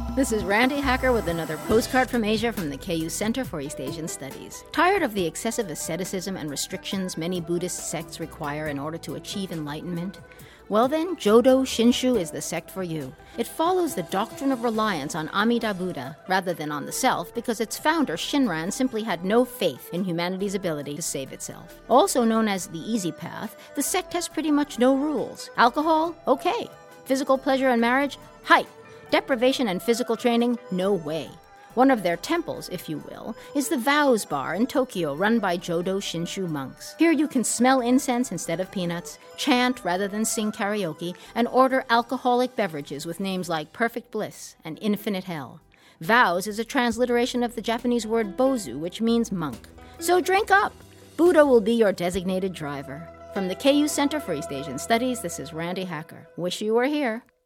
This is Randy Hacker with another postcard from Asia from the KU Center for East Asian Studies. Tired of the excessive asceticism and restrictions many Buddhist sects require in order to achieve enlightenment? Well then, Jodo Shinshu is the sect for you. It follows the doctrine of reliance on Amida Buddha rather than on the self because its founder, Shinran, simply had no faith in humanity's ability to save itself. Also known as the Easy Path, the sect has pretty much no rules. Alcohol? Okay. Physical pleasure and marriage? Height. Deprivation and physical training? No way. One of their temples, if you will, is the Vows Bar in Tokyo, run by Jodo Shinshu monks. Here you can smell incense instead of peanuts, chant rather than sing karaoke, and order alcoholic beverages with names like Perfect Bliss and Infinite Hell. Vows is a transliteration of the Japanese word bozu, which means monk. So drink up! Buddha will be your designated driver. From the KU Center for East Asian Studies, this is Randy Hacker. Wish you were here.